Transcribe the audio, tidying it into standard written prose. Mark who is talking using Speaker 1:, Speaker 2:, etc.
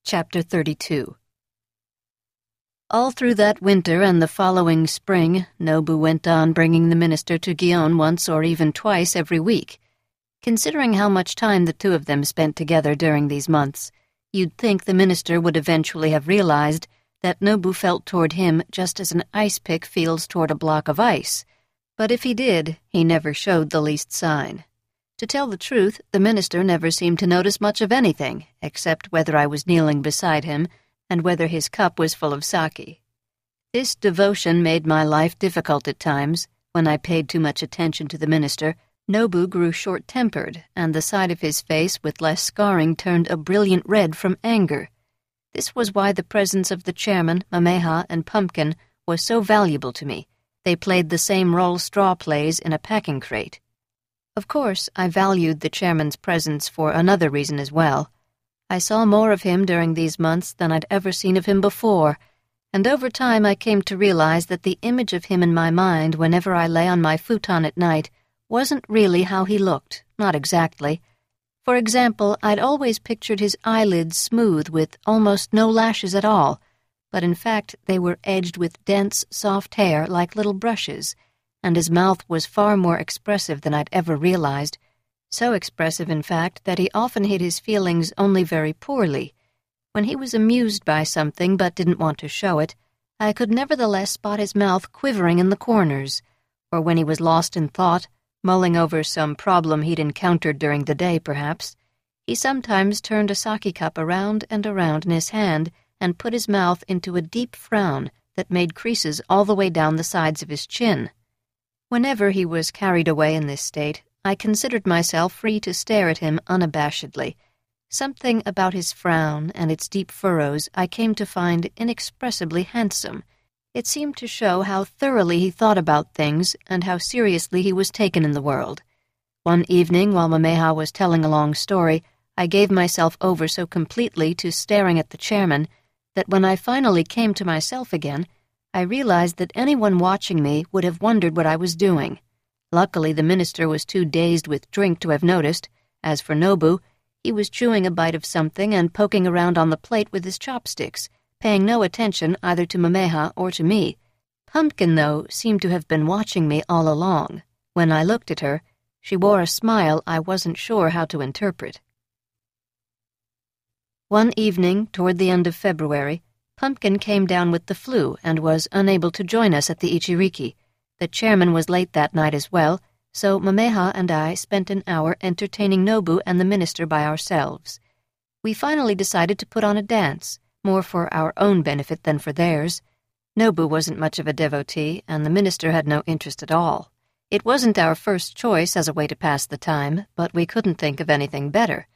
Speaker 1: Chapter 32. All through that winter and the following spring, Nobu went on bringing the minister to Gion once or even twice every week. Considering how much time the two of them spent together during these months, you'd think the minister would eventually have realized that Nobu felt toward him just as an ice pick feels toward a block of ice. But if he did, he never showed the least sign. To tell the truth, the minister never seemed to notice much of anything, except whether I was kneeling beside him and whether his cup was full of sake. This devotion made my life difficult at times. When I paid too much attention to the minister, Nobu grew short-tempered, and the side of his face with less scarring turned a brilliant red from anger. This was why the presence of the chairman, Mameha, and Pumpkin was so valuable to me. They played the same role straw plays in a packing crate. Of course, I valued the chairman's presence for another reason as well. I saw more of him during these months than I'd ever seen of him before, and over time I came to realize that the image of him in my mind whenever I lay on my futon at night wasn't really how he looked, not exactly. For example, I'd always pictured his eyelids smooth with almost no lashes at all, but in fact they were edged with dense, soft hair like little brushes, and his mouth was far more expressive than I'd ever realized, so expressive, in fact, that he often hid his feelings only very poorly. When he was amused by something but didn't want to show it, I could nevertheless spot his mouth quivering in the corners, or when he was lost in thought, mulling over some problem he'd encountered during the day, perhaps, he sometimes turned a sake cup around and around in his hand and put his mouth into a deep frown that made creases all the way down the sides of his chin. Whenever he was carried away in this state, I considered myself free to stare at him unabashedly. Something about his frown and its deep furrows I came to find inexpressibly handsome. It seemed to show how thoroughly he thought about things and how seriously he was taken in the world. One evening, while Mameha was telling a long story, I gave myself over so completely to staring at the chairman that when I finally came to myself again, I realized that anyone watching me would have wondered what I was doing. Luckily, the minister was too dazed with drink to have noticed. As for Nobu, he was chewing a bite of something and poking around on the plate with his chopsticks, paying no attention either to Mameha or to me. Pumpkin, though, seemed to have been watching me all along. When I looked at her, she wore a smile I wasn't sure how to interpret. One evening, toward the end of February, Pumpkin came down with the flu and was unable to join us at the Ichiriki. The chairman was late that night as well, so Mameha and I spent an hour entertaining Nobu and the minister by ourselves. We finally decided to put on a dance, more for our own benefit than for theirs. Nobu wasn't much of a devotee, and the minister had no interest at all. It wasn't our first choice as a way to pass the time, but we couldn't think of anything better.